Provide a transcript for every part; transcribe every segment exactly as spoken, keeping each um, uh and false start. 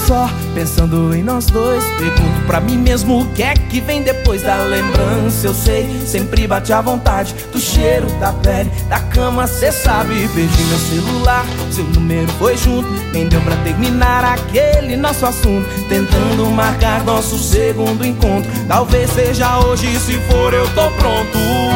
só, pensando em nós dois. Pergunto pra mim mesmo o que é que vem depois da lembrança. Eu sei, sempre bate a vontade do cheiro da pele, da cama, cê sabe. Perdi meu celular, seu número foi junto, nem deu pra terminar aquele nosso assunto. Tentando marcar nosso segundo encontro, talvez seja hoje, se for eu tô pronto.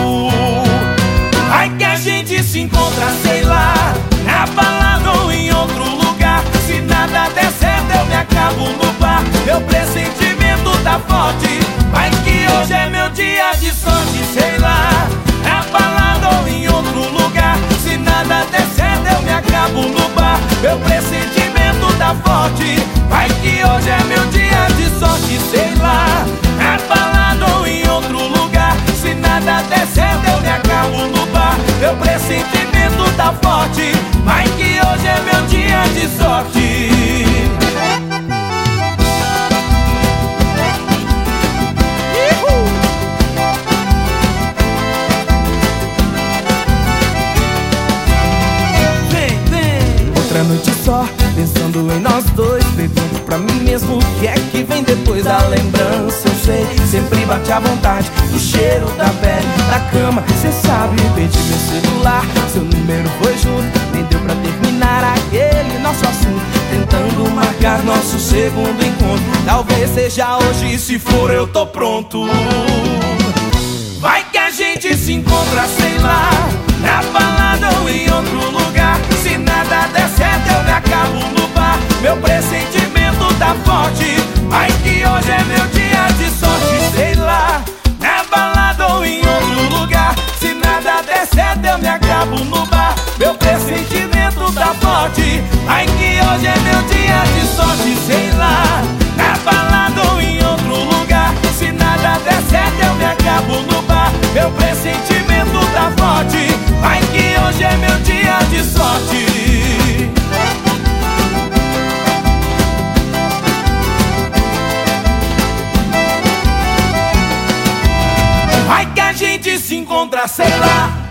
Vai que a gente se encontra, sei lá, na balada ou em outro lugar. Se nada der certo eu me acabo no bar, meu pressentimento tá forte. Vai que hoje é meu dia de sorte, sei lá, na balada ou em outro lugar. Se nada der certo eu me acabo no bar, meu pressentimento tá forte. Vai que hoje é meu dia de sorte, sei lá, na balada ou em outro lugar. Se nada der certo eu me acabo no bar, meu pressentimento tá forte. Vai que hoje é meu dia de sorte. Vem, vem. Outra noite só, pensando em nós dois. Pergunto pra mim mesmo o que é que vem depois da lembrança. Eu sei, sempre bate a vontade do cheiro da pele, da cama, cê sabe. Perdi meu celular, seu número foi junto, nem deu pra terminar aquele nosso assunto. Tentando marcar nosso segundo encontro, talvez seja hoje, se for eu tô pronto. Vai que a gente se encontra, sei lá, na balada ou em outro lugar. Se nada der certo eu me acabo no bar, meu pressentimento tá forte. Vai que hoje é meu dia de sorte, sei lá, na balada ou em outro lugar. Se nada der certo eu me acabo no bar, meu pressentimento tá forte. Vai que hoje é meu dia de sorte, sei lá, na balada ou em outro lugar. Se nada der certo eu me acabo no bar, meu pressentimento tá forte. Vai que hoje é meu dia de sorte. Vai que a gente se encontra, sei lá,